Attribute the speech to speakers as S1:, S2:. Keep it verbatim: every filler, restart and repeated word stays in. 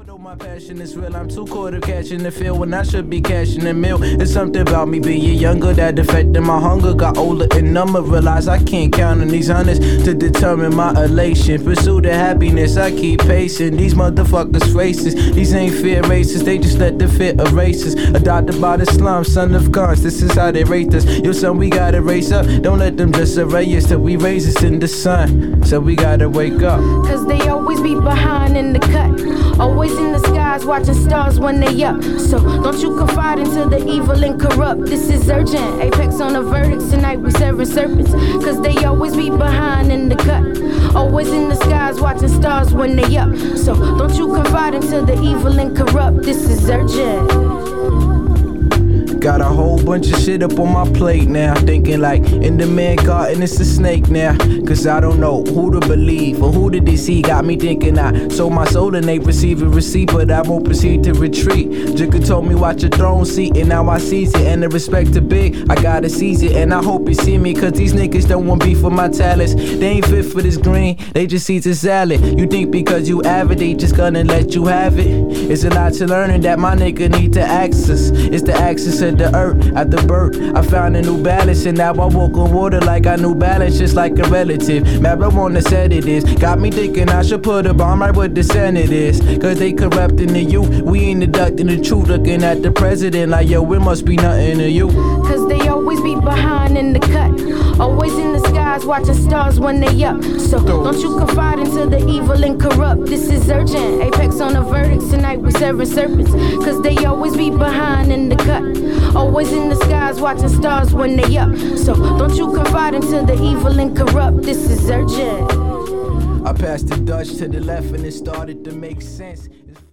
S1: Although my passion is real, I'm too caught up catching the feel when I should be cashing the meal. It's something about me being younger that affected my hunger. Got older and number, realize I can't count on these hundreds to determine my elation. Pursue the happiness, I keep pacing. These motherfuckers faces, these ain't fair races, they just let the fit erase us. Adopted by the slum, son of guns, this is how they rate us. Yo son, we gotta raise up, don't let them just array us till we raise us in the sun. So we gotta wake up.
S2: Cause they always be behind in the cut, always in the skies watching stars when they up. So don't you confide into the evil and corrupt. This is urgent, apex on the verdicts. Tonight we serving serpents, cause they always be behind in the cut, always in the skies watching stars when they up. So don't you confide into the evil and corrupt. This is urgent.
S1: Got a whole bunch of shit up on my plate now. Thinking like in the man garden it's a snake now. Cause I don't know who to believe or who to deceive. Got me thinking I sold my soul and they receive a receipt, but I won't proceed to retreat. Jigga told me watch your throne seat, and now I seize it. And the respect to big, I gotta seize it. And I hope you see me, cause these niggas don't want beef for my talents. They ain't fit for this green, they just eat a salad. You think because you avid, they just gonna let you have it. It's a lot to learning that my nigga need to access. It's the access of the earth at the birth. I found a new balance, and now I walk on water like I knew balance, just like a relative. Marijuana said it is. Got me thinking I should put a bomb right where the Senate is. Cause they corrupting the youth. We ain't deducting the truth. Looking at the president like, yo, it must be nothing to you.
S2: Cause they always be behind in the cut, always in the skies watching stars when they up. So don't you confide into the evil and corrupt. This is urgent, apex on the verdicts. Tonight we serving serpents, cause they always be behind in the cut, always in the skies watching stars when they up. So don't you confide into the evil and corrupt. This is urgent.
S1: I passed the Dutch to the left and it started to make sense.